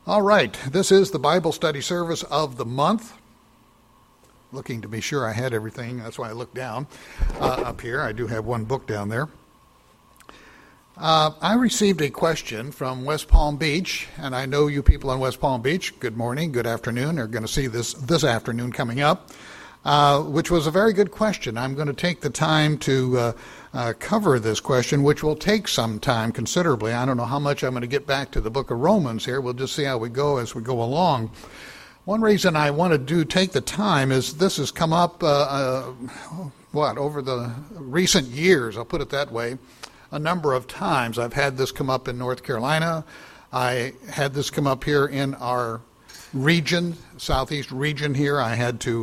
All right, this is the Bible study service of the month. Looking to be sure I had everything. That's why I looked down up here. I do have one book down there. I received a question from West Palm Beach, and I know you people on West Palm Beach, good morning, good afternoon, are going to see this afternoon coming up, which was a very good question. I'm going to take the time to cover this question, which will take some time considerably. I don't know how much I'm going to get back to the book of Romans here. We'll just see how we go as we go along. One reason I want to take the time is this has come up, over the recent years, I'll put it that way, a number of times. I've had this come up in North Carolina. I had this come up here in our region, southeast region here. I had to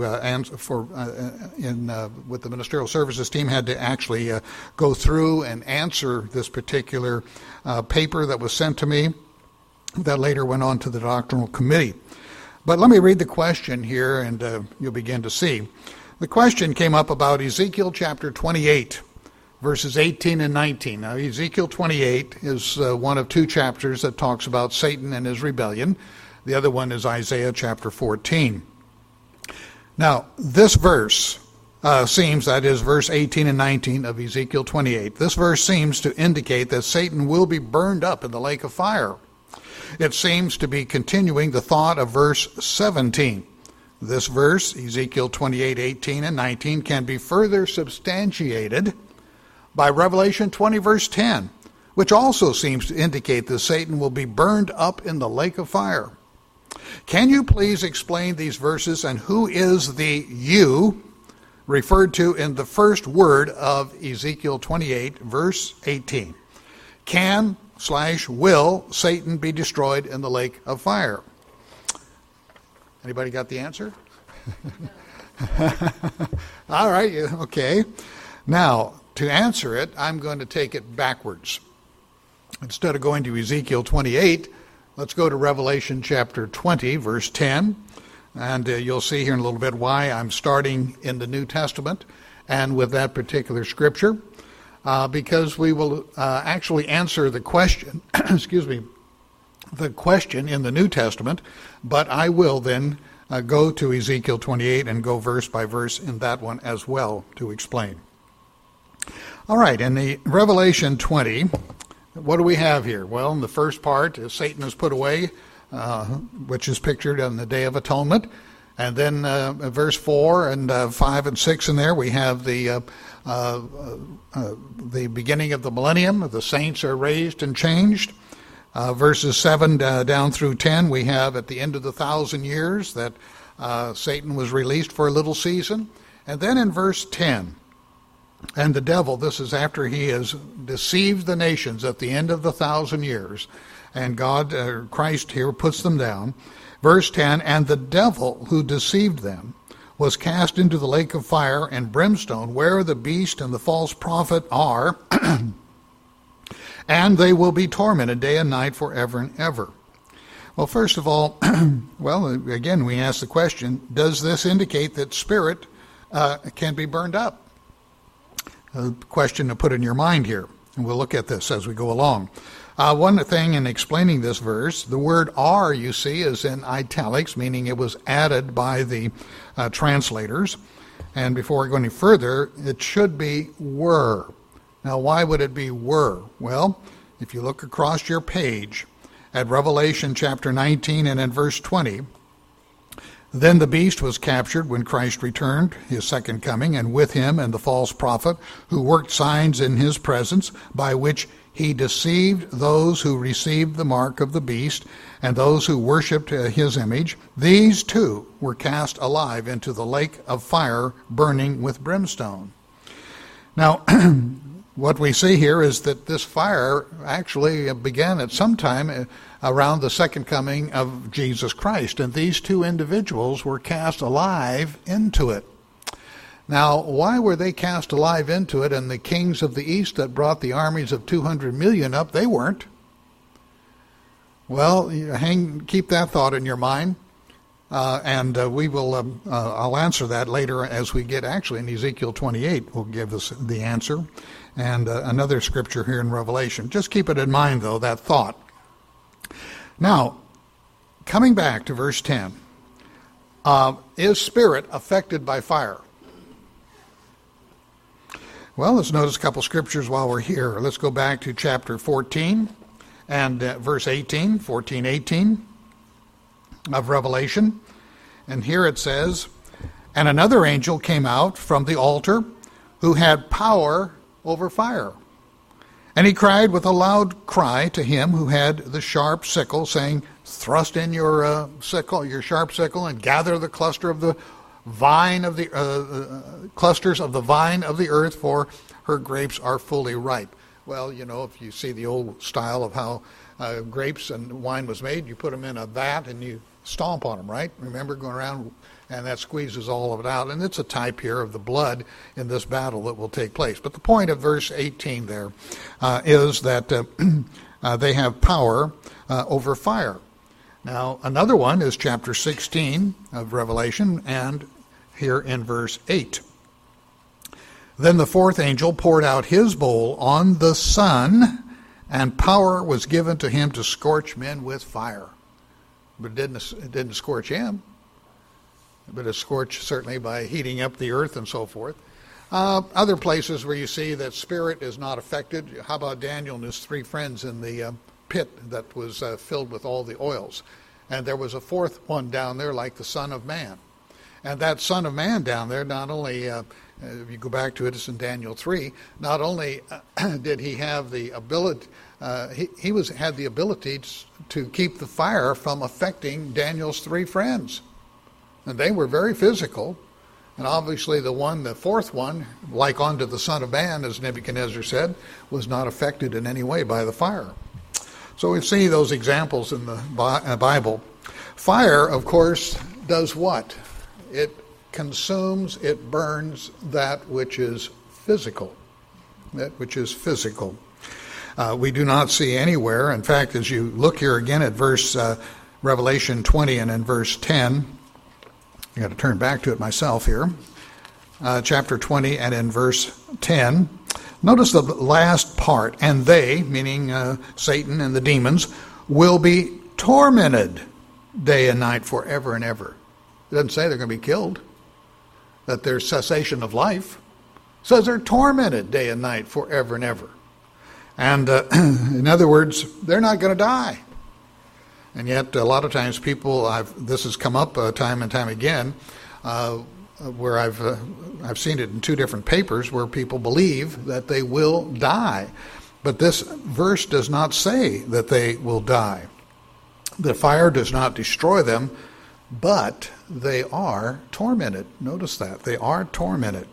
with the ministerial services team, had to actually go through and answer this particular paper that was sent to me that later went on to the doctrinal committee. But let me read the question here, and you'll begin to see. The question came up about Ezekiel chapter 28, verses 18 and 19. Now, Ezekiel 28 is one of two chapters that talks about Satan and his rebellion. The other one is Isaiah chapter 14. Now, this verse seems, that is verse 18 and 19 of Ezekiel 28, this verse seems to indicate that Satan will be burned up in the lake of fire. It seems to be continuing the thought of verse 17. This verse, Ezekiel 28, 18 and 19, can be further substantiated by Revelation 20, verse 10, which also seems to indicate that Satan will be burned up in the lake of fire. Can you please explain these verses and who is the you referred to in the first word of Ezekiel 28, verse 18? Will Satan be destroyed in the lake of fire? Anybody got the answer? All right, okay. Now, to answer it, I'm going to take it backwards. Instead of going to Ezekiel 28, let's go to Revelation chapter 20, verse 10. And you'll see here in a little bit why I'm starting in the New Testament and with that particular scripture. Because we will actually answer the question, the question in the New Testament, but I will then go to Ezekiel 28 and go verse by verse in that one as well to explain. All right, in the Revelation 20, what do we have here? Well, in the first part, Satan is put away, which is pictured on the Day of Atonement. And then verse 4 and 5 and 6 in there, we have the beginning of the millennium. The saints are raised and changed. Verses 7 down through 10, we have at the end of the 1,000 years that Satan was released for a little season. And then in verse 10, and the devil, this is after he has deceived the nations at the end of the 1,000 years, and Christ here puts them down. Verse 10, and the devil who deceived them was cast into the lake of fire and brimstone, where the beast and the false prophet are, and they will be tormented day and night forever and ever. Well, first of all, again, we ask the question, does this indicate that spirit can be burned up? A question to put in your mind here, and we'll look at this as we go along. One thing in explaining this verse, the word are, you see, is in italics, meaning it was added by the translators. And before I go any further, it should be were. Now, why would it be were? Well, if you look across your page at Revelation chapter 19 and in verse 20, then the beast was captured when Christ returned, his second coming, and with him and the false prophet who worked signs in his presence, by which he deceived those who received the mark of the beast and those who worshipped his image. These two were cast alive into the lake of fire burning with brimstone. Now, what we see here is that this fire actually began at some time around the second coming of Jesus Christ, and these two individuals were cast alive into it. Now, why were they cast alive into it, and the kings of the east that brought the armies of 200 million up, they weren't? Well, keep that thought in your mind, and we will. I'll answer that later as we get actually in Ezekiel 28. Will give us the answer, and another scripture here in Revelation. Just keep it in mind, though, that thought. Now, coming back to verse 10, is spirit affected by fire? Well, let's notice a couple scriptures while we're here. Let's go back to chapter 14 and verse 18, 14:18 of Revelation. And here it says, "And another angel came out from the altar who had power over fire. And he cried with a loud cry to him who had the sharp sickle, saying, Thrust in your sickle, your sharp sickle, and gather the cluster of the vine of the clusters of the vine of the earth, for her grapes are fully ripe." Well, you know, if you see the old style of how grapes and wine was made, you put them in a vat and you stomp on them, right? Remember, going around, and that squeezes all of it out. And it's a type here of the blood in this battle that will take place. But the point of verse 18 there is that they have power over fire. Now, another one is chapter 16 of Revelation, and here in verse 8. "Then the fourth angel poured out his bowl on the sun, and power was given to him to scorch men with fire." But it didn't scorch him, but it scorched certainly by heating up the earth and so forth. Other places where you see that spirit is not affected. How about Daniel and his three friends in the pit that was filled with all the oils? And there was a fourth one down there like the Son of Man. And that Son of Man down there, not only, if you go back to it, it's in Daniel 3, not only did he have the ability, he had the ability to keep the fire from affecting Daniel's three friends. And they were very physical. And obviously the fourth one, like unto the Son of Man, as Nebuchadnezzar said, was not affected in any way by the fire. So we see those examples in the Bible. Fire, of course, does what? It consumes, it burns that which is physical. That which is physical. We do not see anywhere. In fact, as you look here again at verse Revelation 20 and in verse 10, I got to turn back to it myself here. Chapter 20 and in verse 10. Notice the last part. "And they," meaning Satan and the demons, "will be tormented day and night forever and ever." It doesn't say they're going to be killed, that there's cessation of life. It says they're tormented day and night forever and ever. And in other words, they're not going to die. And yet a lot of times people, this has come up time and time again, where I've seen it in two different papers where people believe that they will die. But this verse does not say that they will die. The fire does not destroy them, but they are tormented. Notice that. They are tormented.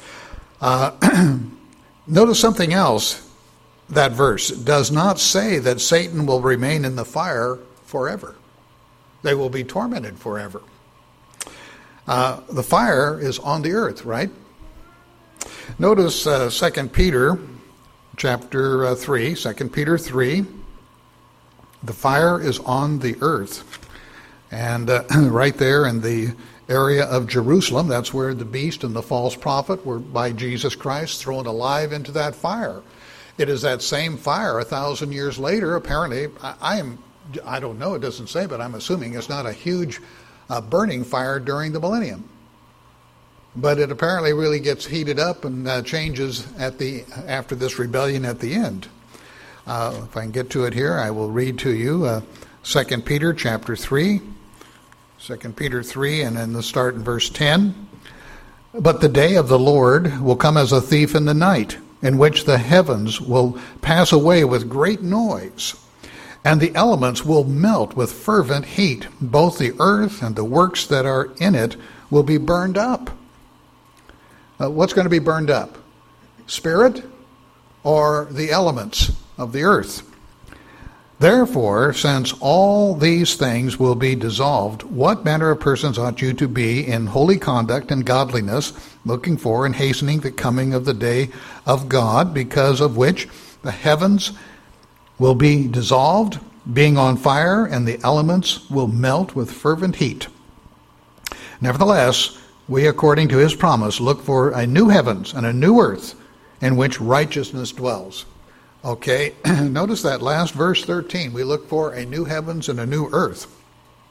Notice something else. That verse does not say that Satan will remain in the fire forever. They will be tormented forever. The fire is on the earth, right? Notice 2 Peter chapter 3, 2 Peter 3. The fire is on the earth. And right there in the area of Jerusalem, that's where the beast and the false prophet were by Jesus Christ thrown alive into that fire. It is that same fire 1,000 years later. Apparently, I don't know, it doesn't say, but I'm assuming it's not a huge burning fire during the millennium. But it apparently really gets heated up and changes after this rebellion at the end. If I can get to it here, I will read to you 2 Peter chapter 3. 2 Peter 3, and then the start in verse 10. "But the day of the Lord will come as a thief in the night, in which the heavens will pass away with great noise, and the elements will melt with fervent heat. Both the earth and the works that are in it will be burned up." What's going to be burned up? Spirit or the elements of the earth? "Therefore, since all these things will be dissolved, what manner of persons ought you to be in holy conduct and godliness, looking for and hastening the coming of the day of God, because of which the heavens will be dissolved, being on fire, and the elements will melt with fervent heat. Nevertheless, we, according to his promise, look for a new heavens and a new earth in which righteousness dwells." Okay, notice that last verse 13. We look for a new heavens and a new earth.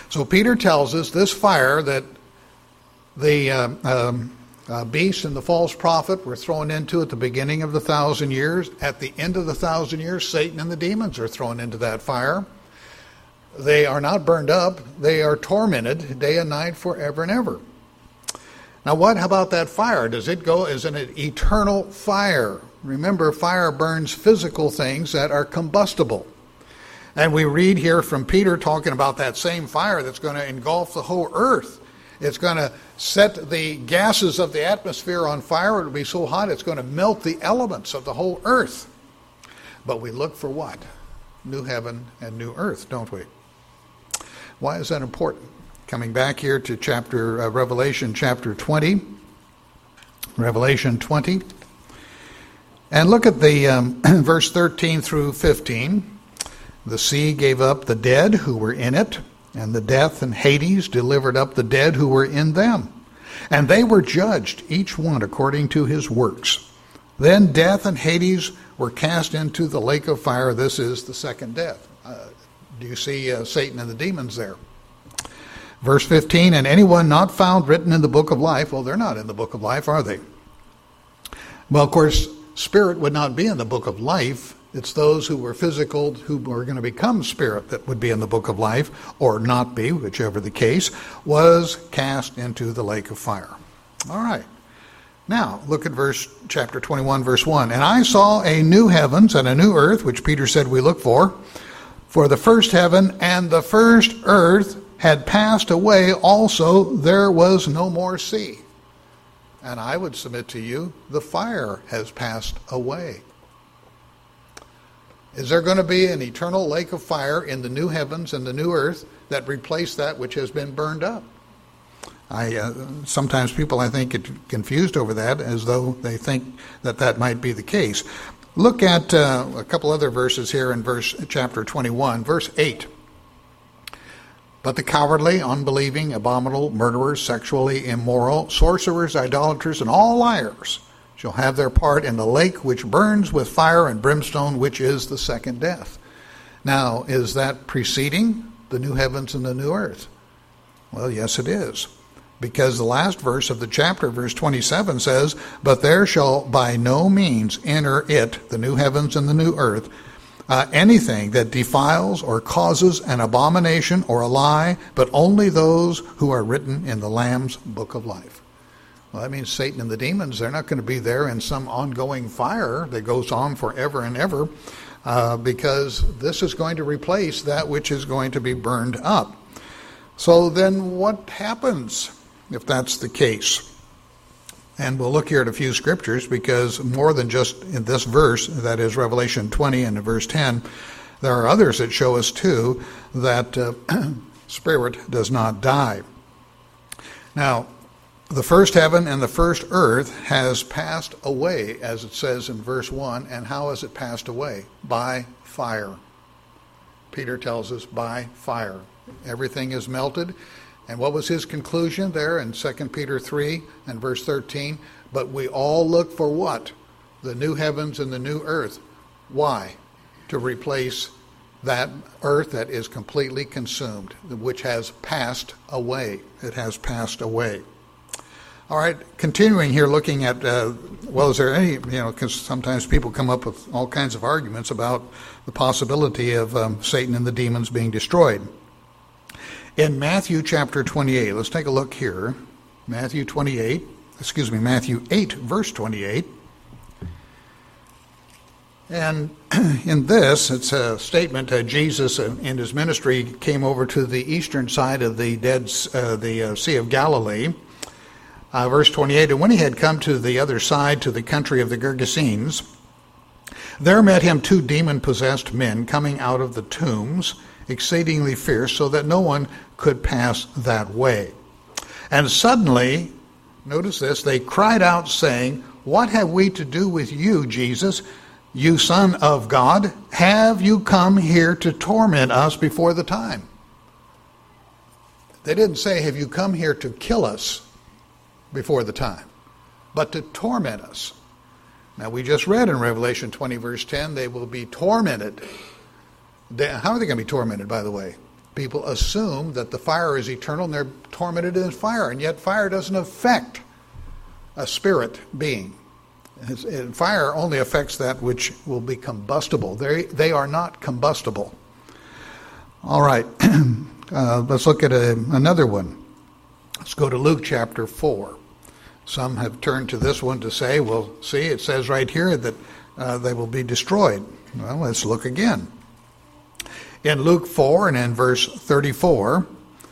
So Peter tells us this fire that the beast and the false prophet were thrown into at the beginning of the 1,000 years. At the end of the 1,000 years, Satan and the demons are thrown into that fire. They are not burned up. They are tormented day and night forever and ever. Now what about that fire? Does it go as an eternal fire? Remember, fire burns physical things that are combustible. And we read here from Peter talking about that same fire that's going to engulf the whole earth. It's going to set the gases of the atmosphere on fire. It'll be so hot it's going to melt the elements of the whole earth. But we look for what? New heaven and new earth, don't we? Why is that important? Coming back here to Revelation chapter 20. Revelation 20. And look at the verse 13 through 15. The sea gave up the dead who were in it, and the death and Hades delivered up the dead who were in them. And they were judged, each one according to his works. Then death and Hades were cast into the lake of fire. This is the second death. Do you see Satan and the demons there? Verse 15, and anyone not found written in the book of life, well, they're not in the book of life, are they? Well, of course, spirit would not be in the book of life. It's those who were physical, who were going to become spirit, that would be in the book of life, or not be, whichever the case, was cast into the lake of fire. All right. Now, look at chapter 21, verse 1. And I saw a new heavens and a new earth, which Peter said we look for the first heaven and the first earth had passed away also, there was no more sea. And I would submit to you, the fire has passed away. Is there going to be an eternal lake of fire in the new heavens and the new earth that replace that which has been burned up? Sometimes people, I think, get confused over that, as though they think that might be the case. Look at a couple other verses here in chapter 21, verse 8. But the cowardly, unbelieving, abominable, murderers, sexually immoral, sorcerers, idolaters, and all liars shall have their part in the lake which burns with fire and brimstone, which is the second death. Now, is that preceding the new heavens and the new earth? Well, yes, it is. Because the last verse of the chapter, verse 27, says, but there shall by no means enter it, the new heavens and the new earth, anything that defiles or causes an abomination or a lie, but only those who are written in the Lamb's book of life. Well, that means Satan and the demons, they're not going to be there in some ongoing fire that goes on forever and ever, because this is going to replace that which is going to be burned up. So then what happens if that's the case? And we'll look here at a few scriptures, because more than just in this verse, that is Revelation 20 and verse 10, there are others that show us too that spirit does not die. Now, the first heaven and the first earth has passed away, as it says in verse 1. And how has it passed away? By fire. Peter tells us by fire. Everything is melted. And what was his conclusion there in 2 Peter 3 and verse 13? But we all look for what? The new heavens and the new earth. Why? To replace that earth that is completely consumed, which has passed away. It has passed away. All right, continuing here, looking at, is there any, because sometimes people come up with all kinds of arguments about the possibility of Satan and the demons being destroyed. In Matthew chapter 28, let's take a look here. Matthew 8, verse 28. And in this, it's a statement that Jesus in his ministry came over to the eastern side of the Sea of Galilee. Verse 28, and when he had come to the other side, to the country of the Gergesenes, there met him 2 demon-possessed men coming out of the tombs, exceedingly fierce, so that no one could pass that way. And suddenly, notice this, they cried out, saying, what have we to do with you, Jesus, you Son of God? Have you come here to torment us before the time? They didn't say, have you come here to kill us before the time, but to torment us. Now, we just read in Revelation 20, verse 10, they will be tormented. How are they going to be tormented, by the way? people assume that the fire is eternal and they're tormented in fire, and yet fire doesn't affect a spirit being. Fire only affects that which will be combustible. They are not combustible. All right, let's look at another one. Let's go to Luke chapter 4. Some have turned to this one to say, well, see, it says right here that they will be destroyed. Well, let's look again. In Luke 4 and in verse 34,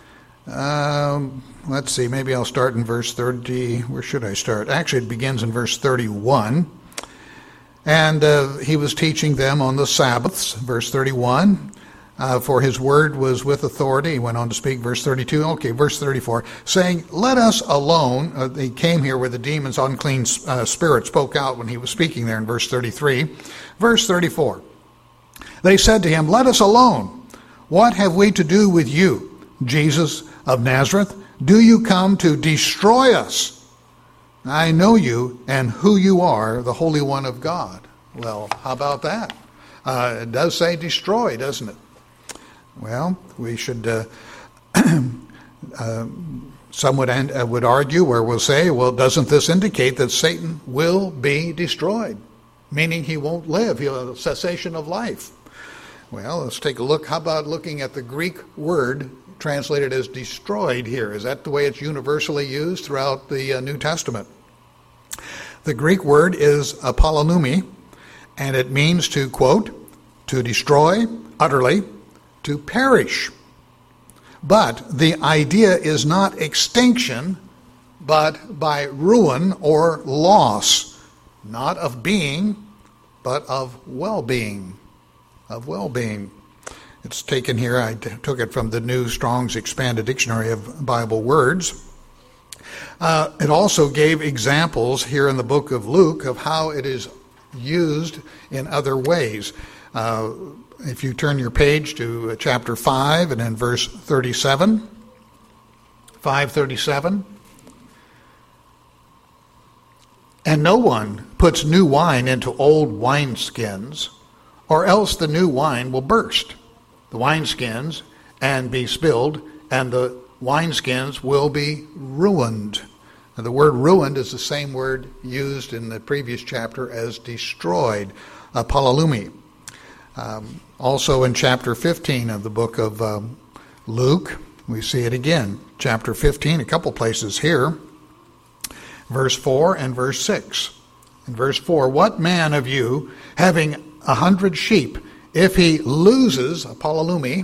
let's see, maybe I'll start in verse 30. Where should I start? Actually, it begins in verse 31. And he was teaching them on the Sabbaths, verse 31. For his word was with authority. He went on to speak, verse 32. Okay, verse 34, saying, let us alone. He came here where the demons, unclean spirit, spoke out when he was speaking there in verse 33. Verse 34, they said to him, let us alone. What have we to do with you, Jesus of Nazareth? Do you come to destroy us? I know you and who you are, the Holy One of God. Well, how about that? It does say destroy, doesn't it? Well, we should, some would argue or will say, well, doesn't this indicate that Satan will be destroyed? Meaning he won't live, he'll have a cessation of life. Well, let's take a look. How about looking at the Greek word translated as destroyed here? Is that the way it's universally used throughout the New Testament? The Greek word is apollonumi, and it means to, quote, to destroy utterly, to perish. But the idea is not extinction, but by ruin or loss, not of being, but of well-being. Of well-being. It's taken here, I took it from the New Strong's Expanded Dictionary of Bible Words. It also gave examples here in the book of Luke of how it is used in other ways. If you turn your page to chapter 5 and in verse 37, 5:37, and no one puts new wine into old wineskins, or else the new wine will burst the wineskins and be spilled, and the wineskins will be ruined. Now, the word ruined is the same word used in the previous chapter as destroyed, apollolumi. Also in chapter 15 of the book of Luke, we see it again. Chapter 15, a couple places here. Verse 4 and verse 6. In verse 4, what man of you, having 100 sheep, if he loses, apollolumi,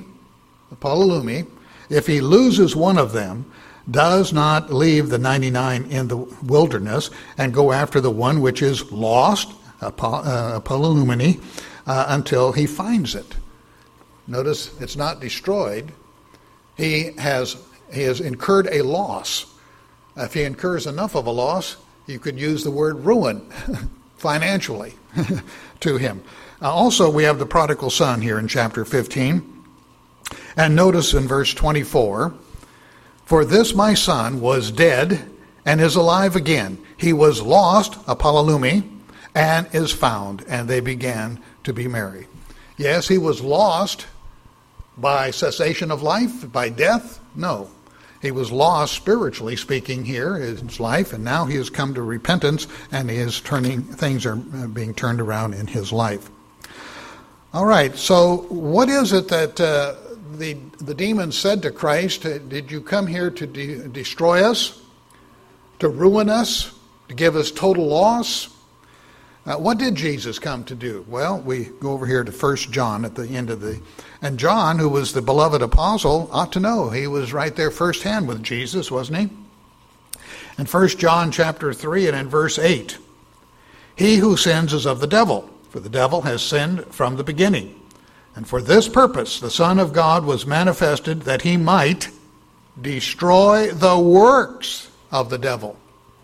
if he loses one of them, does not leave the 99 in the wilderness and go after the one which is lost, apollolumini, until he finds it. Notice it's not destroyed. He has incurred a loss. If he incurs enough of a loss, you could use the word ruin financially to him. Also, we have the prodigal son here in chapter 15. And notice in verse 24, for this my son was dead and is alive again. He was lost, apollolumi, and is found. And they began to be merry. Yes, he was lost by cessation of life, by death? No. He was lost spiritually speaking here in his life, and now he has come to repentance, and things are being turned around in his life. All right, so what is it that the demons said to Christ? Did you come here to destroy us, to ruin us, to give us total loss? What did Jesus come to do? Well, we go over here to 1 John at the end of and John, who was the beloved apostle, ought to know. He was right there firsthand with Jesus, wasn't he? In 1 John chapter 3 and in verse 8, he who sins is of the devil, for the devil has sinned from the beginning. And for this purpose the Son of God was manifested, that he might destroy the works of the devil.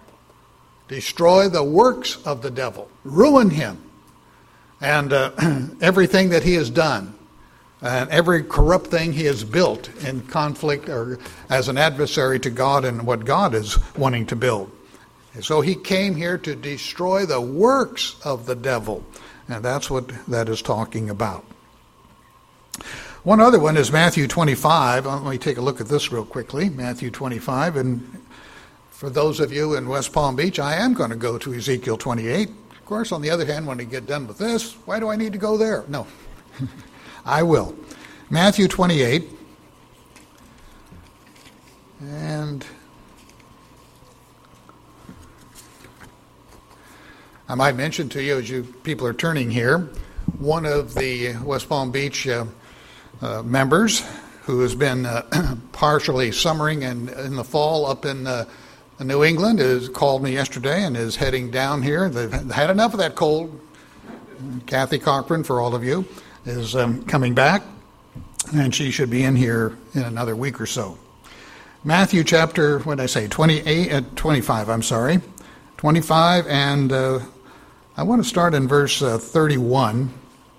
Destroy the works of the devil. Ruin him. And everything that he has done. And every corrupt thing he has built in conflict or as an adversary to God and what God is wanting to build. And so he came here to destroy the works of the devil. And that's what that is talking about. One other one is Matthew 25. Let me take a look at this real quickly. Matthew 25. And for those of you in West Palm Beach, I am going to go to Ezekiel 28. Of course, on the other hand, when I get done with this, why do I need to go there? No, I will. Matthew 28. And I might mention to you, as you people are turning here, one of the West Palm Beach members who has been partially summering and in the fall up in New England has called me yesterday and is heading down here. They've had enough of that cold. Kathy Cochran, for all of you, is coming back, and she should be in here in another week or so. Matthew chapter, what did I say, 25, I'm sorry. 25, and I want to start in verse 31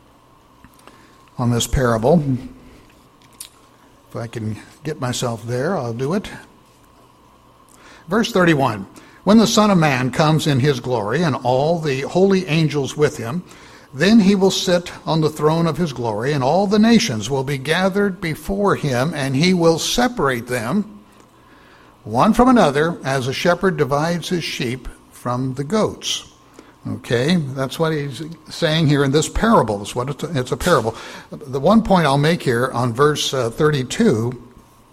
on this parable. If I can get myself there, I'll do it. Verse 31, when the Son of Man comes in his glory and all the holy angels with him, then he will sit on the throne of his glory, and all the nations will be gathered before him, and he will separate them one from another, as a shepherd divides his sheep from the goats. Okay, that's what he's saying here in this parable. That's what it's a parable. The one point I'll make here on verse 32,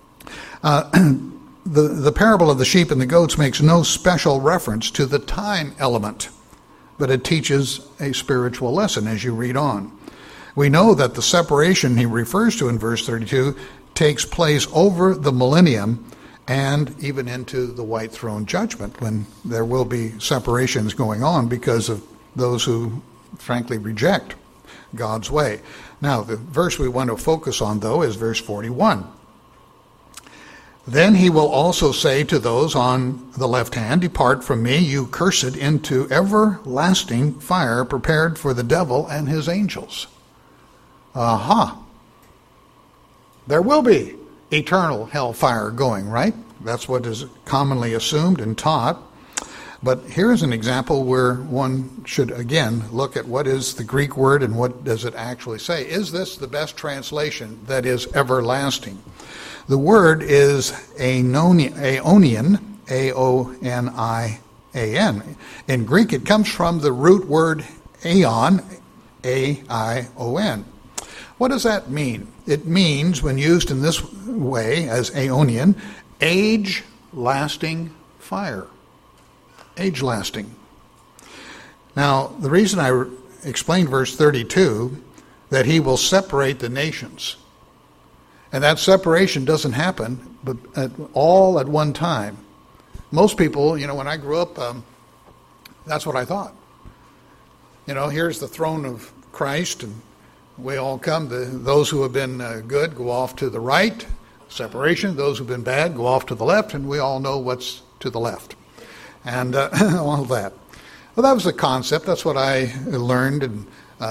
the parable of the sheep and the goats makes no special reference to the time element, but it teaches a spiritual lesson as you read on. We know that the separation he refers to in verse 32 takes place over the millennium and even into the white throne judgment, when there will be separations going on because of those who frankly reject God's way. Now, the verse we want to focus on, though, is verse 41. Then he will also say to those on the left hand, depart from me, you cursed, into everlasting fire prepared for the devil and his angels. Aha! There will be eternal hellfire going, right? That's what is commonly assumed and taught. But here's an example where one should, again, look at what is the Greek word and what does it actually say. Is this the best translation that is everlasting? The word is aeonian, A-O-N-I-A-N. In Greek, it comes from the root word aeon, A-I-O-N. What does that mean? It means, when used in this way as aeonian, age-lasting fire. Age-lasting. Now, the reason I explained verse 32, that he will separate the nations, and that separation doesn't happen but all at one time. Most people, when I grew up, that's what I thought. Here's the throne of Christ, and we all come. Those who have been good go off to the right, separation. Those who've been bad go off to the left, and we all know what's to the left. And all of that. Well, that was the concept. That's what I learned and,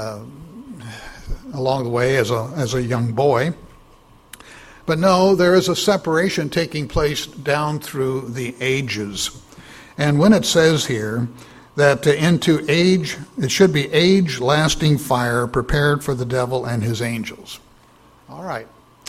along the way as a young boy. But no, there is a separation taking place down through the ages. And when it says here that into age, it should be age-lasting fire prepared for the devil and his angels. All right.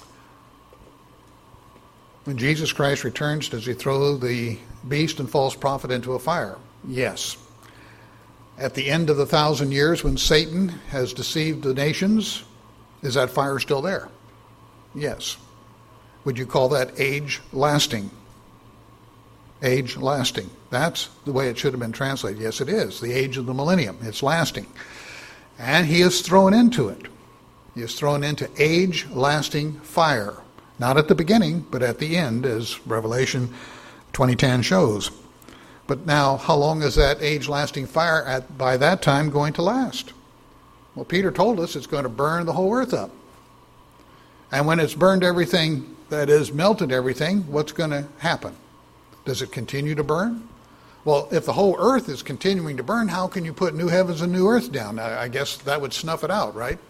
When Jesus Christ returns, does he throw the beast and false prophet into a fire? Yes. At the end of the 1,000 years, when Satan has deceived the nations, is that fire still there? Yes. Would you call that age-lasting? Age-lasting. That's the way it should have been translated. Yes, it is. The age of the millennium. It's lasting. And he is thrown into it. He is thrown into age-lasting fire. Not at the beginning, but at the end, as Revelation 20:10 shows. But now, how long is that age-lasting fire by that time going to last? Well, Peter told us it's going to burn the whole earth up. And when it's burned everything, that is, melted everything, what's going to happen? Does it continue to burn? Well, if the whole earth is continuing to burn, how can you put new heavens and new earth down? I guess that would snuff it out, right?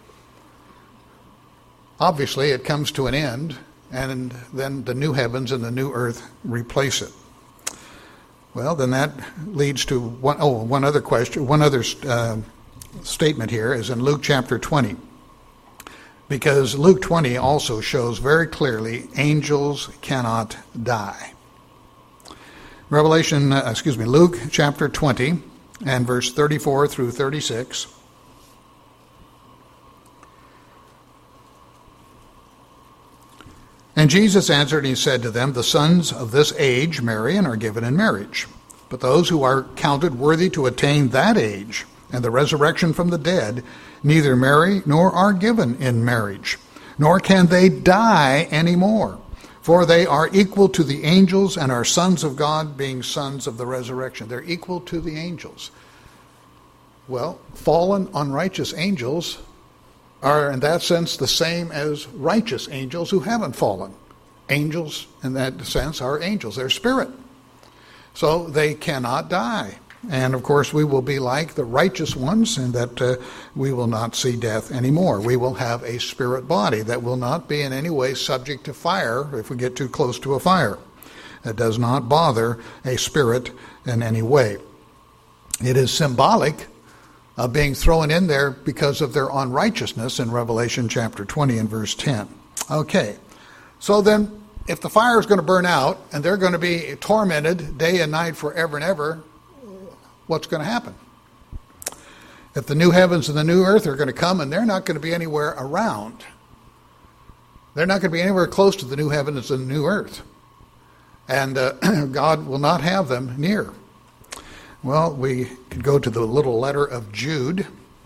Obviously, it comes to an end, and then the new heavens and the new earth replace it. Well, then that leads to one other question. One other statement here is in Luke chapter 20. because Luke 20 also shows very clearly angels cannot die. Luke chapter 20 and verse 34 through 36. And Jesus answered, and he said to them, the sons of this age marry and are given in marriage. But those who are counted worthy to attain that age and the resurrection from the dead neither marry nor are given in marriage, nor can they die any more. For they are equal to the angels and are sons of God, being sons of the resurrection. They're equal to the angels. Well, fallen, unrighteous angels are in that sense the same as righteous angels who haven't fallen. Angels, in that sense, are angels. They're spirit. So they cannot die. And of course, we will be like the righteous ones in that we will not see death anymore. We will have a spirit body that will not be in any way subject to fire if we get too close to a fire. It does not bother a spirit in any way. It is symbolic of being thrown in there because of their unrighteousness in Revelation chapter 20 and verse 10. Okay, so then if the fire is going to burn out and they're going to be tormented day and night forever and ever, what's going to happen? If the new heavens and the new earth are going to come and they're not going to be anywhere around, they're not going to be anywhere close to the new heavens and the new earth, and God will not have them near. Well, we could go to the little letter of Jude.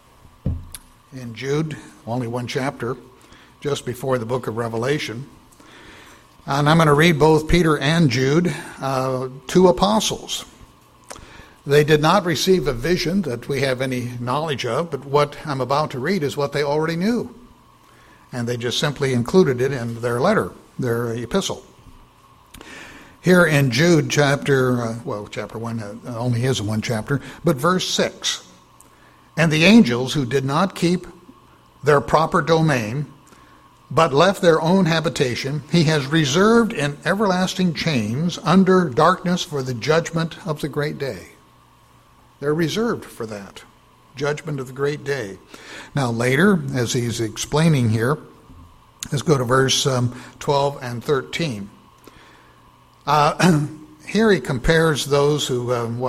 In Jude, only one chapter, just before the book of Revelation. And I'm going to read both Peter and Jude, two apostles. They did not receive a vision that we have any knowledge of, but what I'm about to read is what they already knew. And they just simply included it in their letter, their epistle. Here in Jude chapter 1 only is one chapter, but verse 6. And the angels who did not keep their proper domain, but left their own habitation, he has reserved in everlasting chains under darkness for the judgment of the great day. They're reserved for that, judgment of the great day. Now later, as he's explaining here, let's go to verse 12 and 13. Here he compares those who,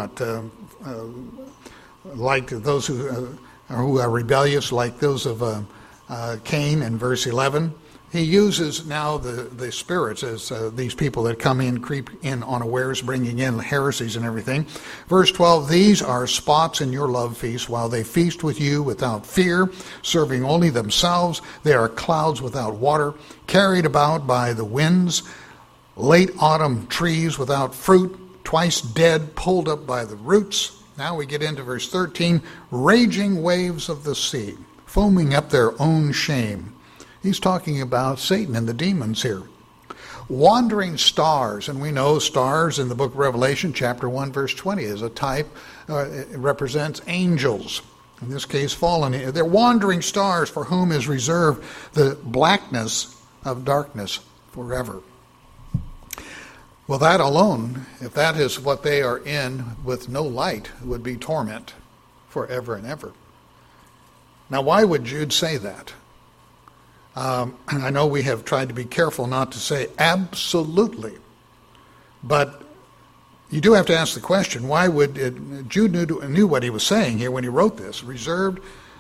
like those who are rebellious, like those of Cain in verse 11. He uses now the spirits as these people that come in, creep in unawares, bringing in heresies and everything. Verse 12, these are spots in your love feast while they feast with you without fear, serving only themselves. They are clouds without water, carried about by the winds, late autumn trees without fruit, twice dead, pulled up by the roots. Now we get into verse 13, raging waves of the sea, foaming up their own shame. He's talking about Satan and the demons here. Wandering stars, and we know stars in the book of Revelation, chapter 1, verse 20, is a type, it represents angels. In this case, fallen. They're wandering stars for whom is reserved the blackness of darkness forever. Well, that alone, if that is what they are in with no light, would be torment forever and ever. Now, why would Jude say that? I know we have tried to be careful not to say absolutely, but you do have to ask the question, why would Jude knew what he was saying here when he wrote this, reserved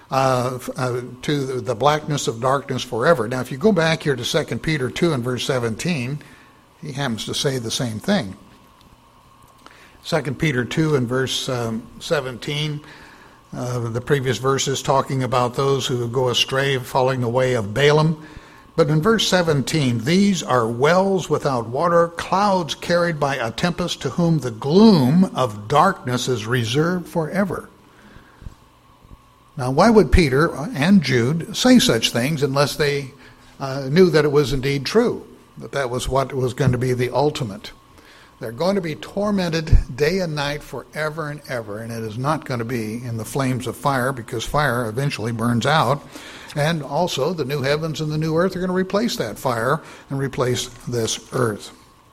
to the blackness of darkness forever. Now, if you go back here to 2 Peter 2 and verse 17, he happens to say the same thing. 2 Peter 2 and verse 17, the previous verse is talking about those who go astray, following the way of Balaam. But in verse 17, these are wells without water, clouds carried by a tempest, to whom the gloom of darkness is reserved forever. Now, why would Peter and Jude say such things unless they knew that it was indeed true, that was what was going to be the ultimate? They're going to be tormented day and night forever and ever, and it is not going to be in the flames of fire, because fire eventually burns out. And also the new heavens and the new earth are going to replace that fire and replace this earth.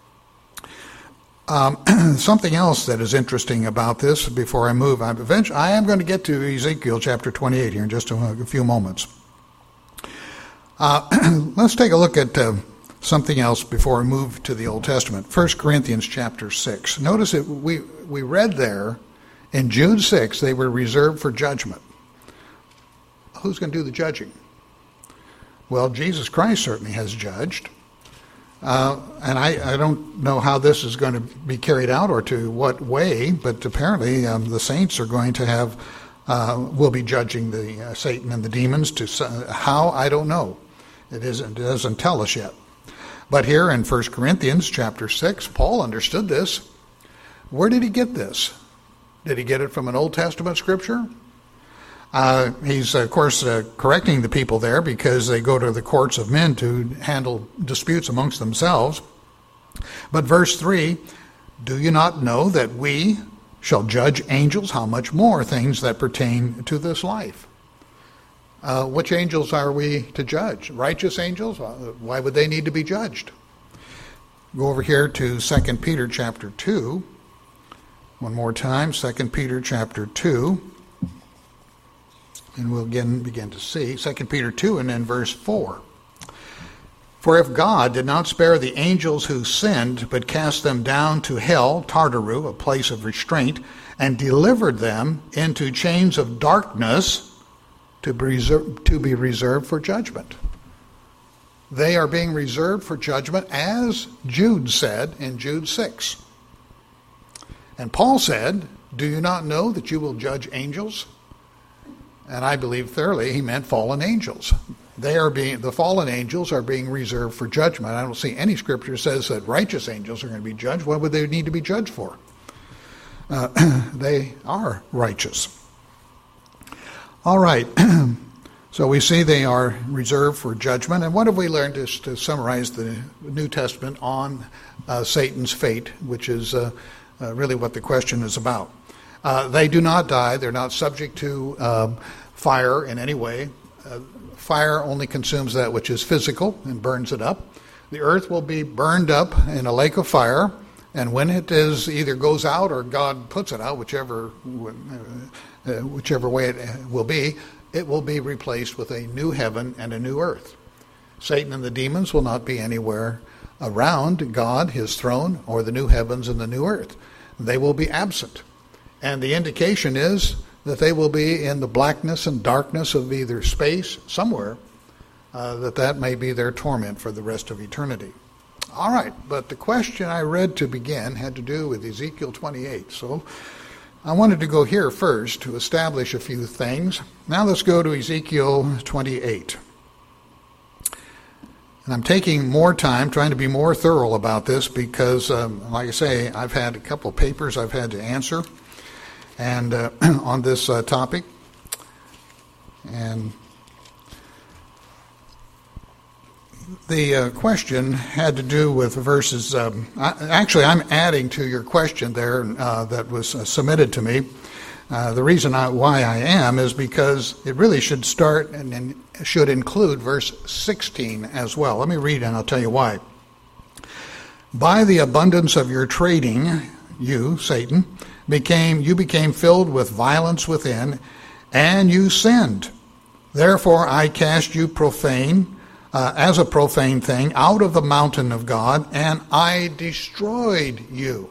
Something else that is interesting about this before I move, I am going to get to Ezekiel chapter 28 here in just a few moments. Let's take a look at something else before we move to the Old Testament. 1 Corinthians chapter 6. Notice that we read there in Jude 6, they were reserved for judgment. Who's going to do the judging? Well, Jesus Christ certainly has judged. And I don't know how this is going to be carried out or to what way, but apparently the saints are going to have, will be judging the Satan and the demons. How, I don't know. It doesn't tell us yet. But here in 1 Corinthians chapter 6, Paul understood this. Where did he get this? Did he get it from an Old Testament scripture? He's, of course, correcting the people there because they go to the courts of men to handle disputes amongst themselves. But verse 3, do you not know that we shall judge angels? How much more things that pertain to this life? Which angels are we to judge? Righteous angels? Why would they need to be judged? Go over here to 2 Peter chapter 2. One more time, 2 Peter chapter 2. And we'll again begin to see 2 Peter 2 and then verse 4. For if God did not spare the angels who sinned, but cast them down to hell, Tartaru, a place of restraint, and delivered them into chains of darkness to be reserved for judgment. They are being reserved for judgment, as Jude said in Jude 6. And Paul said, do you not know that you will judge angels? And I believe thoroughly he meant fallen angels. The fallen angels are being reserved for judgment. I don't see any scripture says that righteous angels are going to be judged. What would they need to be judged for? They are righteous. All right. So we see they are reserved for judgment. And what have we learned to summarize the New Testament on Satan's fate, which is really what the question is about. They do not die. They're not subject to fire in any way. Fire only consumes that which is physical and burns it up. The earth will be burned up in a lake of fire, and when it is either goes out or God puts it out, whichever way it will be replaced with a new heaven and a new earth. Satan and the demons will not be anywhere around God, his throne, or the new heavens and the new earth. They will be absent. And the indication is that they will be in the blackness and darkness of either space, somewhere, that may be their torment for the rest of eternity. All right, but the question I read to begin had to do with Ezekiel 28. So I wanted to go here first to establish a few things. Now let's go to Ezekiel 28. And I'm taking more time, trying to be more thorough about this because, like I say, I've had a couple of papers I've had to answer and on this topic. And the question had to do with verses. Actually, I'm adding to your question there that was submitted to me. The reason why I am is because it really should start and should include verse 16 as well. Let me read and I'll tell you why. By the abundance of your trading, you, Satan, became filled with violence within, and you sinned. Therefore I cast you as a profane thing out of the mountain of God, and I destroyed you.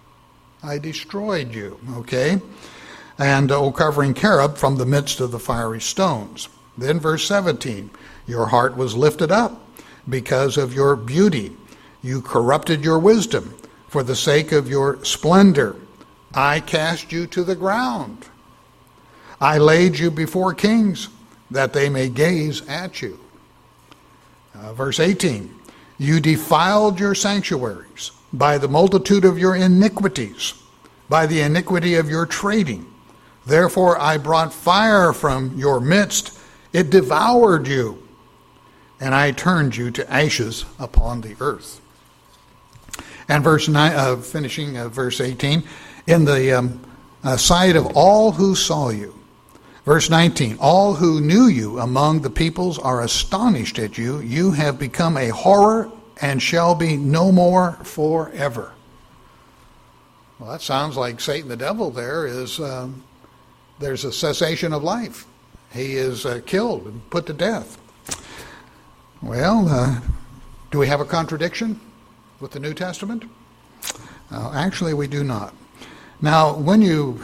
Okay? And, O covering cherub, from the midst of the fiery stones. Then verse 17, your heart was lifted up because of your beauty. You corrupted your wisdom for the sake of your splendor. I cast you to the ground. I laid you before kings that they may gaze at you. Verse 18, you defiled your sanctuaries by the multitude of your iniquities, by the iniquity of your trading. Therefore I brought fire from your midst. It devoured you, and I turned you to ashes upon the earth. And verse 9, finishing verse 18, in the sight of all who saw you. Verse 19, all who knew you among the peoples are astonished at you. You have become a horror and shall be no more forever. Well, that sounds like Satan the devil there is, there's a cessation of life. He is killed and put to death. Well, do we have a contradiction with the New Testament? Actually, we do not. Now, when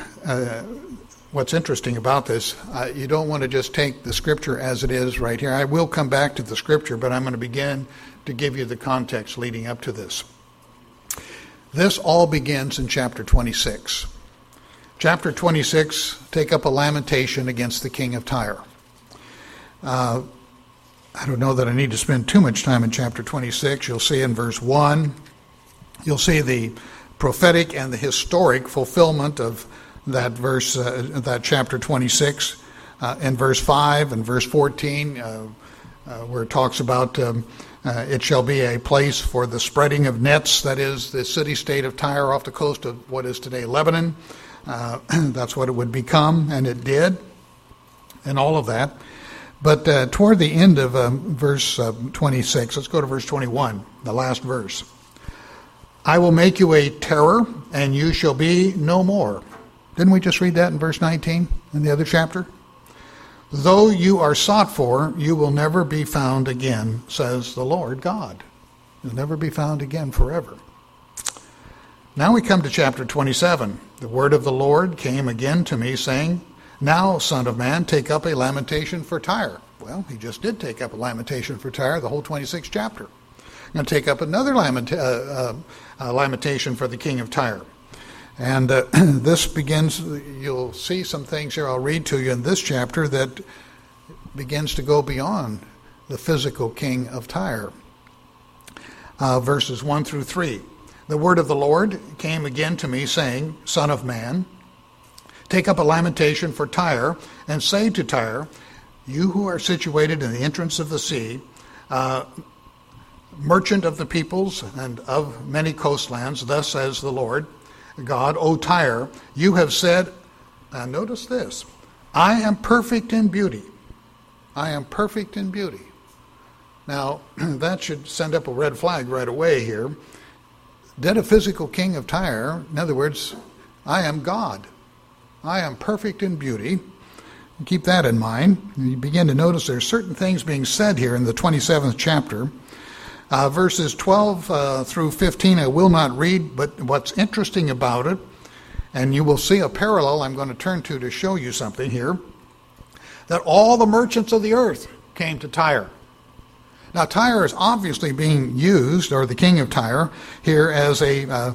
what's interesting about this, you don't want to just take the Scripture as it is right here. I will come back to the Scripture, but I'm going to begin to give you the context leading up to this. This all begins in chapter 26. Chapter 26, take up a lamentation against the king of Tyre. I don't know that I need to spend too much time in chapter 26. You'll see in verse 1, you'll see the prophetic and the historic fulfillment of that verse, that chapter 26, in verse 5 and verse 14, where it talks about it shall be a place for the spreading of nets, that is the city-state of Tyre off the coast of what is today Lebanon. That's what it would become, and it did, and all of that. But toward the end of verse 26, let's go to verse 21, the last verse. I will make you a terror, and you shall be no more. Didn't we just read that in verse 19 in the other chapter? Though you are sought for, you will never be found again, says the Lord God. You'll never be found again forever. Now we come to chapter 27. The word of the Lord came again to me, saying, Now, son of man, take up a lamentation for Tyre. Well, he just did take up a lamentation for Tyre, the whole 26th chapter. I'm going to take up another lamentation for the king of Tyre. And this begins, you'll see some things here I'll read to you in this chapter that begins to go beyond the physical king of Tyre. Verses 1 through 3. The word of the Lord came again to me, saying, Son of man, take up a lamentation for Tyre, and say to Tyre, you who are situated in the entrance of the sea, merchant of the peoples and of many coastlands, thus says the Lord God, O Tyre, you have said, and notice this, I am perfect in beauty. I am perfect in beauty. Now, that should send up a red flag right away here. Did a physical king of Tyre, in other words, I am God. I am perfect in beauty. Keep that in mind. You begin to notice there are certain things being said here in the 27th chapter. Verses 12 through 15 I will not read, but what's interesting about it, and you will see a parallel I'm going to turn to show you something here, that all the merchants of the earth came to Tyre. Now, Tyre is obviously being used, or the king of Tyre, here as a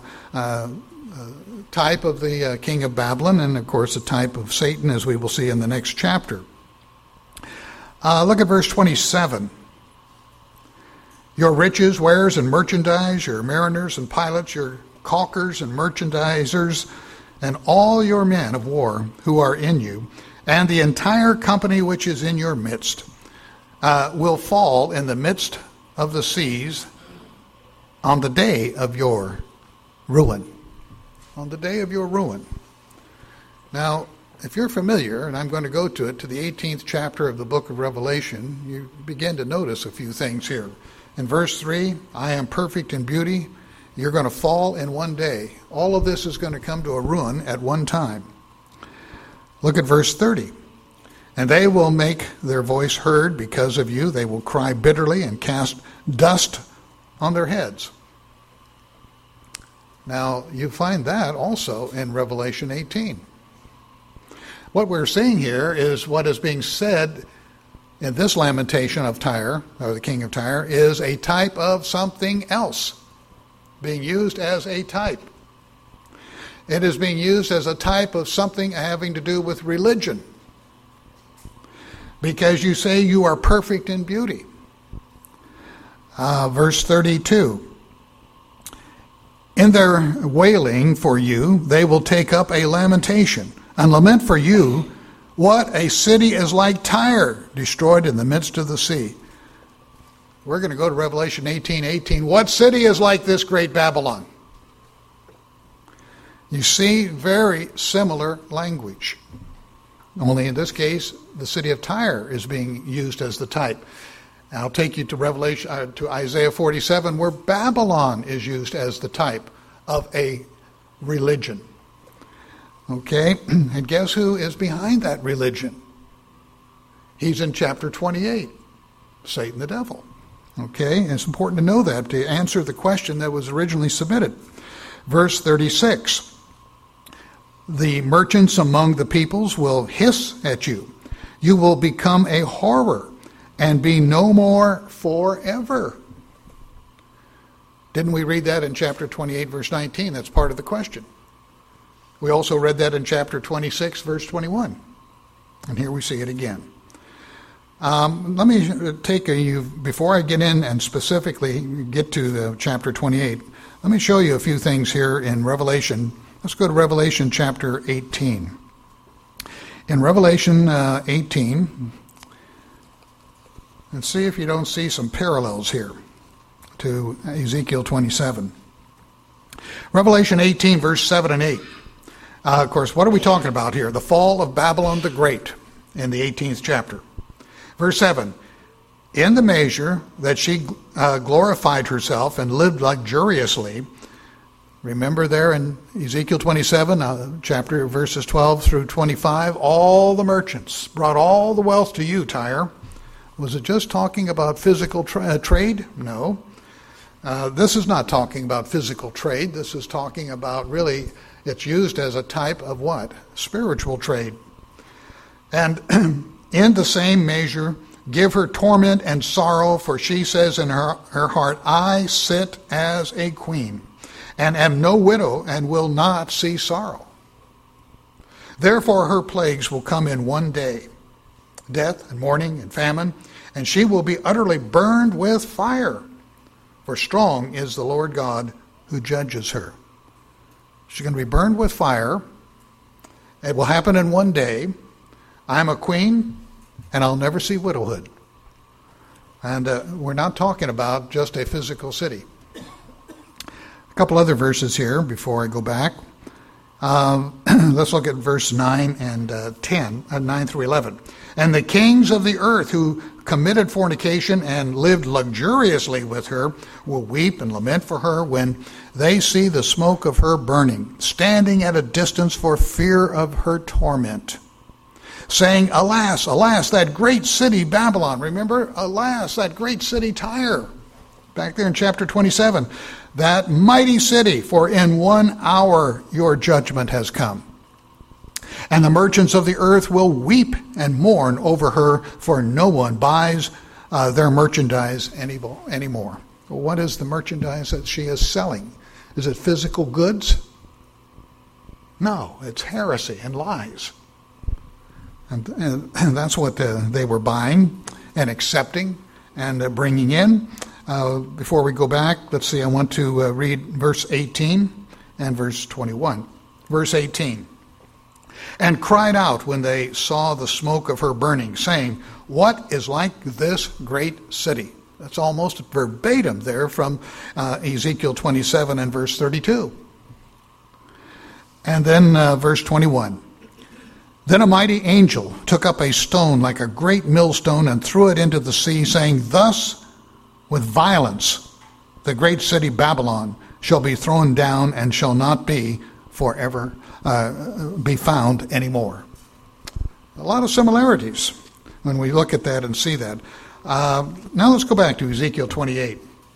type of the king of Babylon, and of course a type of Satan, as we will see in the next chapter. Look at verse 27. Your riches, wares, and merchandise, your mariners and pilots, your caulkers and merchandisers, and all your men of war who are in you, and the entire company which is in your midst, will fall in the midst of the seas on the day of your ruin. On the day of your ruin. Now, if you're familiar, and I'm going to go to it, to the 18th chapter of the book of Revelation, you begin to notice a few things here. In verse 3, I am perfect in beauty. You're going to fall in one day. All of this is going to come to a ruin at one time. Look at verse 30. And they will make their voice heard because of you. They will cry bitterly and cast dust on their heads. Now, you find that also in Revelation 18. What we're seeing here is what is being said in this lamentation of Tyre, or the king of Tyre, is a type of something else, being used as a type. It is being used as a type of something having to do with religion. Because you say you are perfect in beauty. Verse 32. In their wailing for you, they will take up a lamentation and lament for you. What a city is like Tyre, destroyed in the midst of the sea. We're going to go to Revelation 18:18. What city is like this great Babylon? You see very similar language. Only in this case, the city of Tyre is being used as the type. I'll take you to to Isaiah 47, where Babylon is used as the type of a religion. Okay, and guess who is behind that religion? He's in chapter 28, Satan the devil. Okay, and it's important to know that to answer the question that was originally submitted. Verse 36, the merchants among the peoples will hiss at you. You will become a horror and be no more forever. Didn't we read that in chapter 28, verse 19? That's part of the question. We also read that in chapter 26, verse 21. And here we see it again. Let me take before I get in and specifically get to the chapter 28, let me show you a few things here in Revelation. Let's go to Revelation chapter 18. In Revelation 18, and see if you don't see some parallels here to Ezekiel 27. Revelation 18, verse 7 and 8. Of course, what are we talking about here? The fall of Babylon the Great in the 18th chapter. Verse 7, in the measure that she glorified herself and lived luxuriously, remember there in Ezekiel 27, chapter verses 12 through 25, all the merchants brought all the wealth to you, Tyre. Was it just talking about physical trade? No. This is not talking about physical trade. This is talking about really, it's used as a type of what? Spiritual trade. And in the same measure, give her torment and sorrow, for she says in her heart, I sit as a queen, and am no widow, and will not see sorrow. Therefore her plagues will come in one day, death and mourning and famine, and she will be utterly burned with fire. For strong is the Lord God who judges her. She's going to be burned with fire. It will happen in one day. I'm a queen, and I'll never see widowhood. And we're not talking about just a physical city. A couple other verses here before I go back. Let's look at verse 9 and 10, 9 through 11. And the kings of the earth who committed fornication and lived luxuriously with her will weep and lament for her when they see the smoke of her burning, standing at a distance for fear of her torment, saying, alas, alas, that great city Babylon. Remember, alas, that great city Tyre. Back there in chapter 27, that mighty city, for in 1 hour your judgment has come. And the merchants of the earth will weep and mourn over her, for no one buys their merchandise anymore. Well, what is the merchandise that she is selling? Is it physical goods? No, it's heresy and lies. And that's what they were buying and accepting and bringing in. Before we go back, let's see, I want to read verse 18 and verse 21. Verse 18. And cried out when they saw the smoke of her burning, saying, what is like this great city? That's almost verbatim there from Ezekiel 27 and verse 32. And then verse 21. Then a mighty angel took up a stone like a great millstone and threw it into the sea, saying, thus with violence the great city Babylon shall be thrown down and shall not be forever be found anymore. A lot of similarities when we look at that and see that. Now let's go back to Ezekiel 28.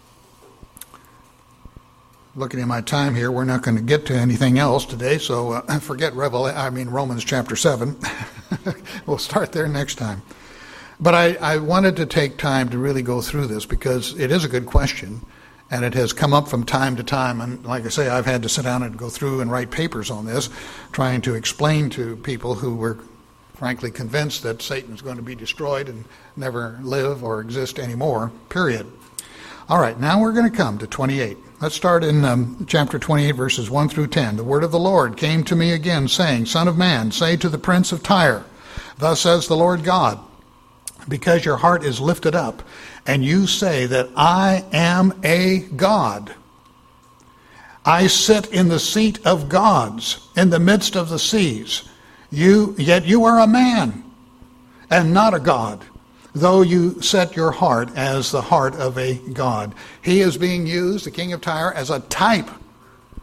Looking at my time here, we're not going to get to anything else today, so forget Romans chapter 7. We'll start there next time. But I wanted to take time to really go through this because it is a good question, and it has come up from time to time. And like I say, I've had to sit down and go through and write papers on this, trying to explain to people who were frankly convinced that Satan's going to be destroyed and never live or exist anymore, period. All right, now we're going to come to 28. Let's start in chapter 28, verses 1 through 10. The word of the Lord came to me again, saying, Son of man, say to the prince of Tyre, thus says the Lord God, because your heart is lifted up, and you say that I am a god. I sit in the seat of gods, in the midst of the seas. Yet you are a man, and not a god, though you set your heart as the heart of a god. He is being used, the king of Tyre, as a type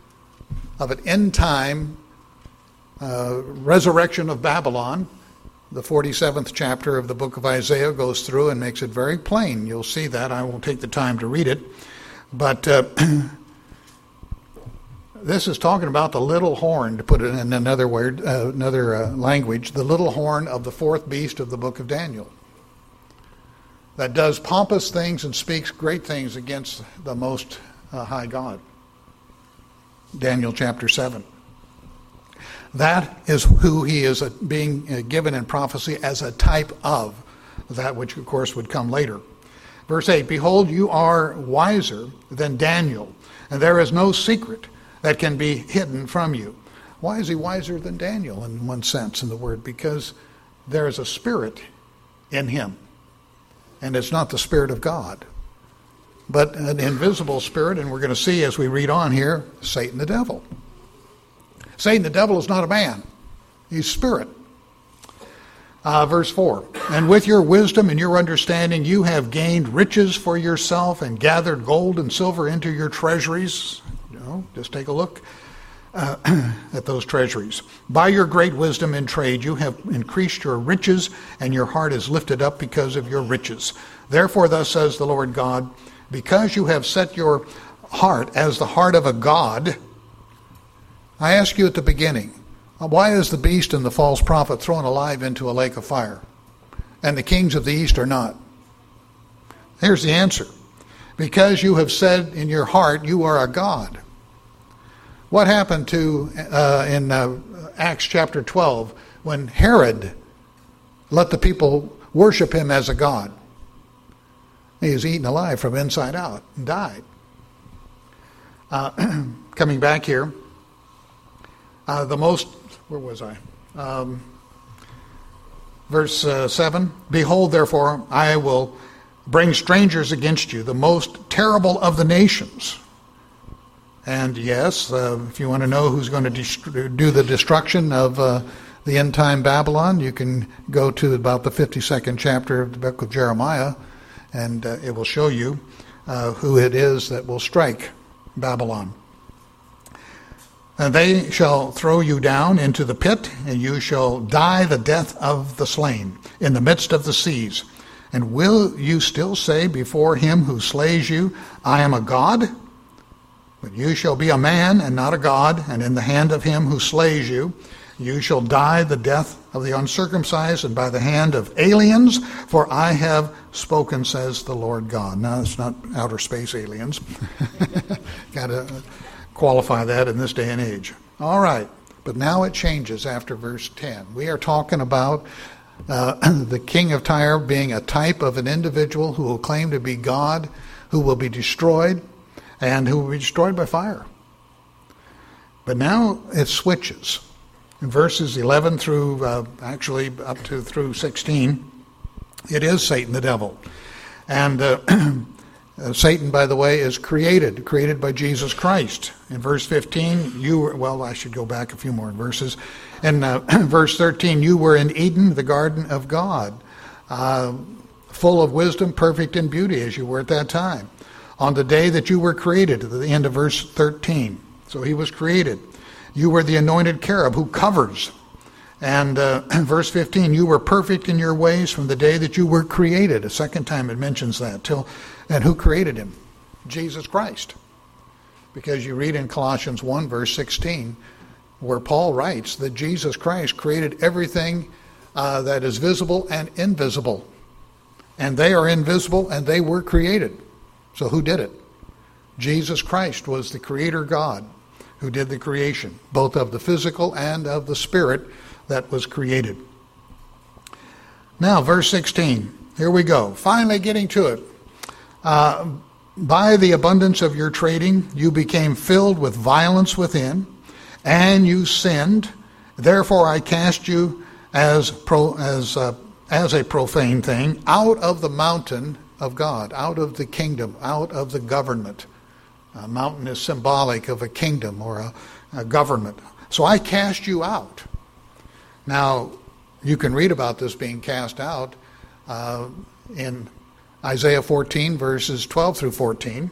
of an end-time resurrection of Babylon. The 47th chapter of the book of Isaiah goes through and makes it very plain. You'll see that. I won't take the time to read it. But this is talking about the little horn, to put it in another word, language, the little horn of the fourth beast of the book of Daniel, that does pompous things and speaks great things against the Most High God. Daniel chapter 7. That is who he is being given in prophecy as a type of, that which of course would come later. Verse 8, behold, you are wiser than Daniel, and there is no secret that can be hidden from you. Why is he wiser than Daniel in one sense in the word? Because there is a spirit in him, and it's not the Spirit of God, but an invisible spirit, and we're going to see as we read on here, Satan the devil. Satan the devil is not a man. He's spirit. Verse 4, and with your wisdom and your understanding you have gained riches for yourself and gathered gold and silver into your treasuries. Just take a look at those treasuries. By your great wisdom in trade you have increased your riches, and your heart is lifted up because of your riches. Therefore thus says the Lord God, because you have set your heart as the heart of a god. I ask you at the beginning, why is the beast and the false prophet thrown alive into a lake of fire, and the kings of the east are not? Here's the answer. Because you have said in your heart you are a god. What happened to in Acts chapter 12 when Herod let the people worship him as a god? He was eaten alive from inside out and died. Coming back here, where was I? Verse 7, behold, therefore, I will bring strangers against you, the most terrible of the nations. And yes, if you want to know who's going to do the destruction of the end-time Babylon, you can go to about the 52nd chapter of the book of Jeremiah, and it will show you who it is that will strike Babylon. And they shall throw you down into the pit, and you shall die the death of the slain in the midst of the seas. And will you still say before him who slays you, I am a god? But you shall be a man and not a god, and in the hand of him who slays you, you shall die the death of the uncircumcised and by the hand of aliens, for I have spoken, says the Lord God. Now, it's not outer space aliens. Got to qualify that in this day and age. All right, but now it changes after verse 10. We are talking about the king of Tyre being a type of an individual who will claim to be God, who will be destroyed, and who will be destroyed by fire. But now it switches. In verses 11 through, actually up to through 16, it is Satan the devil. And Satan, by the way, is created by Jesus Christ. In verse 15, I should go back a few more verses. In verse 13, you were in Eden, the garden of God, full of wisdom, perfect in beauty, as you were at that time, on the day that you were created, at the end of verse 13. So he was created. You were the anointed cherub who covers. And verse 15, you were perfect in your ways from the day that you were created. A second time it mentions that. And who created him? Jesus Christ. Because you read in Colossians 1, verse 16, where Paul writes that Jesus Christ created everything that is visible and invisible. And they are invisible and they were created. So who did it? Jesus Christ was the creator God who did the creation, both of the physical and of the spirit that was created. Now, verse 16. Here we go. Finally getting to it. By the abundance of your trading, you became filled with violence within, and you sinned. Therefore, I cast you as a profane thing out of the mountain of God, out of the kingdom, out of the government. A mountain is symbolic of a kingdom or a government. So I cast you out. Now, you can read about this being cast out in Isaiah 14, verses 12 through 14.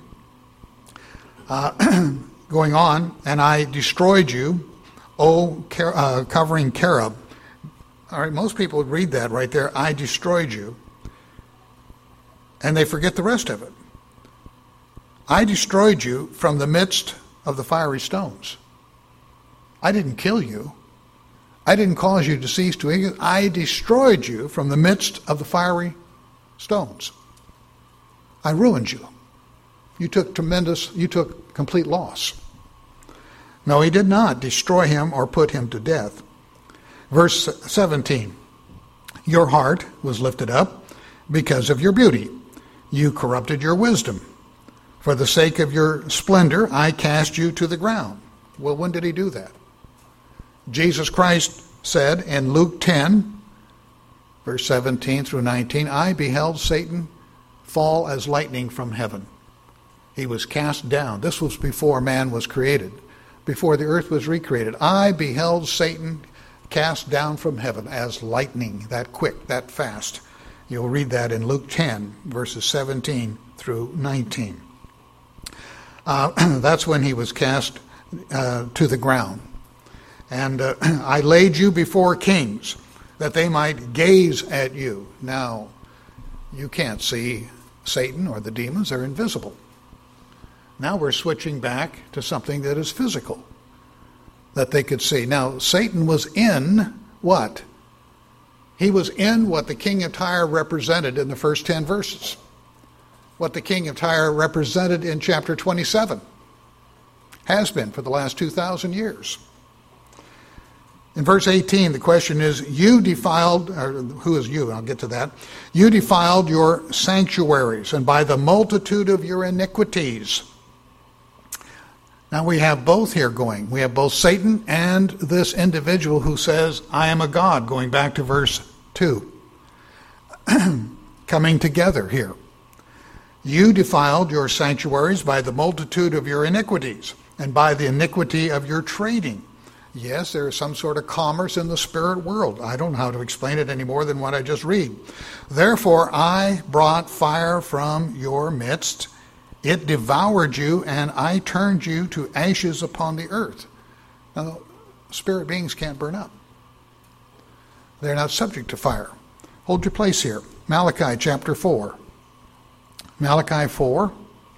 Going on, and I destroyed you, O covering cherub, All right, most people would read that right there, I destroyed you, and they forget the rest of it. I destroyed you from the midst of the fiery stones. I didn't kill you. I didn't cause you to cease to exist. I destroyed you from the midst of the fiery stones. I ruined you. You took complete loss. No, he did not destroy him or put him to death. Verse 17, your heart was lifted up because of your beauty. You corrupted your wisdom. For the sake of your splendor, I cast you to the ground. Well, when did he do that? Jesus Christ said in Luke 10, verse 17 through 19, I beheld Satan fall as lightning from heaven. He was cast down. This was before man was created, before the earth was recreated. I beheld Satan cast down from heaven as lightning, that quick, that fast. You'll read that in Luke 10, verses 17 through 19. That's when he was cast to the ground. And I laid you before kings, that they might gaze at you. Now, you can't see Satan or the demons. They're invisible. Now we're switching back to something that is physical, that they could see. Now, Satan was in what? He was in what the king of Tyre represented in the first 10 verses. What the king of Tyre represented in chapter 27. Has been for the last 2,000 years. In verse 18, the question is, you defiled, or who is you? I'll get to that. You defiled your sanctuaries, and by the multitude of your iniquities. Now we have both here going. We have both Satan and this individual who says, I am a god, going back to verse 2. Coming together here. You defiled your sanctuaries by the multitude of your iniquities, and by the iniquity of your trading. Yes, there is some sort of commerce in the spirit world. I don't know how to explain it any more than what I just read. Therefore I brought fire from your midst. It devoured you, and I turned you to ashes upon the earth. Now, spirit beings can't burn up. They're not subject to fire. Hold your place here. Malachi chapter 4. Malachi 4.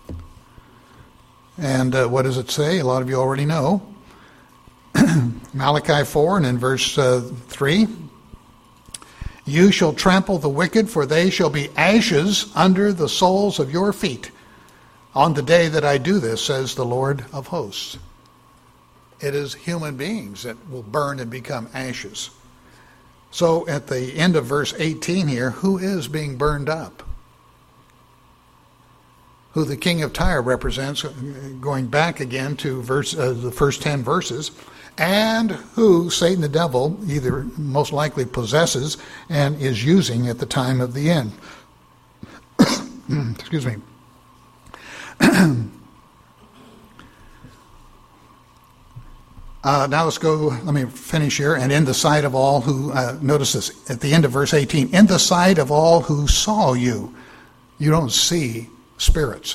And what does it say? A lot of you already know. Malachi 4 and in verse 3. You shall trample the wicked, for they shall be ashes under the soles of your feet. On the day that I do this, says the Lord of hosts. It is human beings that will burn and become ashes. So at the end of verse 18 here, who is being burned up? Who the king of Tyre represents, going back again to the first 10 verses, and who Satan the devil either most likely possesses and is using at the time of the end. Excuse me. Now let's go, let me finish here. And in the sight of all who, notice this, at the end of verse 18, in the sight of all who saw you, you don't see spirits.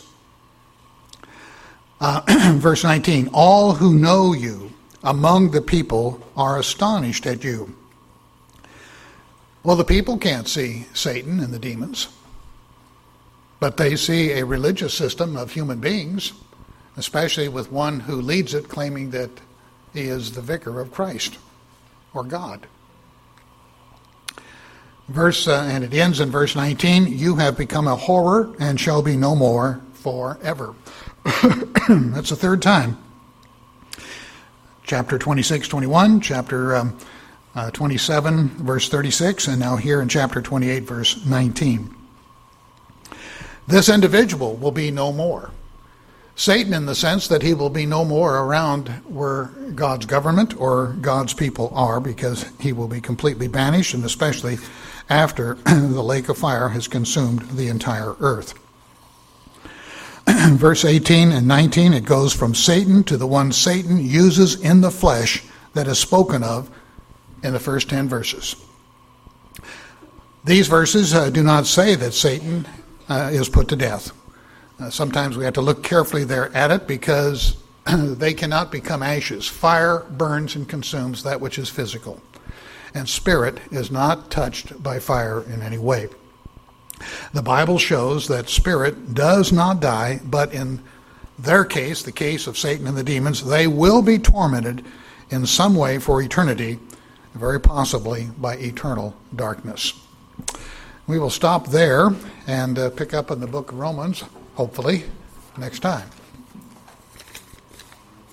Verse 19, all who know you among the people are astonished at you. Well, the people can't see Satan and the demons, but they see a religious system of human beings, especially with one who leads it claiming that he is the vicar of Christ or God. And it ends in verse 19, you have become a horror and shall be no more forever. That's the third time. Chapter 26, 21, chapter 27, verse 36, and now here in chapter 28, verse 19. This individual will be no more. Satan, in the sense that he will be no more around where God's government or God's people are, because he will be completely banished, and especially after the lake of fire has consumed the entire earth. Verse 18 and 19, it goes from Satan to the one Satan uses in the flesh that is spoken of in the first 10 verses. These verses do not say that Satan is put to death. Sometimes we have to look carefully there at it because they cannot become ashes. Fire burns and consumes that which is physical. and spirit is not touched by fire in any way. The Bible shows that spirit does not die, but in their case, the case of Satan and the demons, they will be tormented in some way for eternity, very possibly by eternal darkness. We will stop there and pick up in the book of Romans, hopefully, next time.